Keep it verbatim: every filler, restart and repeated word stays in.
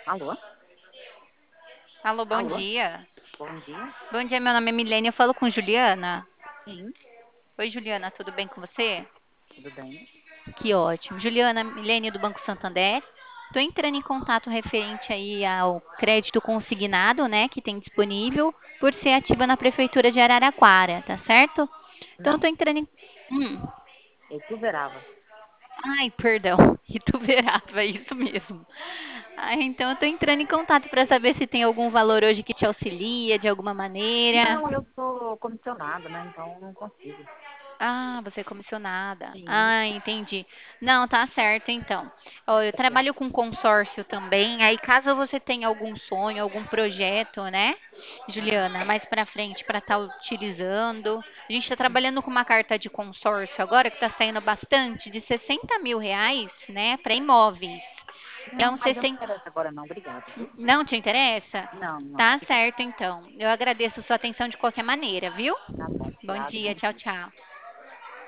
Alô? Alô, bom Alô? dia. Bom dia. Bom dia, meu nome é Milene, eu falo com Juliana. Sim, Oi, Juliana, tudo bem com você? tudo bem? Que ótimo. Juliana, Milene do Banco Santander. Estou entrando em contato referente aí ao crédito consignado, né, que tem disponível, por ser ativa na Prefeitura de Araraquara, tá certo? Então, Não, estou entrando em... Hum. é Ituverava. Ai, perdão, Ituverava, é isso mesmo. Ah, então eu estou entrando em contato para saber se tem algum valor hoje que te auxilia de alguma maneira. Não, eu sou comissionada, né? Então não consigo. Ah, você é comissionada. Sim, Ah, entendi. Não, tá certo então. Ó, eu tá certo. trabalho com consórcio também. Aí, caso você tenha algum sonho, algum projeto, né, Uhum. Juliana, mais pra frente para estar utilizando. A gente está trabalhando com uma carta de consórcio agora que está saindo bastante, de sessenta mil reais, né, para imóveis. Não, Então, mas eu não sessenta. quero essa agora não, obrigada, viu? Não te interessa? Não, não, Tá obrigada. certo então. Eu agradeço a sua atenção de qualquer maneira, viu? Tá bom, Bom obrigada, dia, bom tchau, dia. tchau.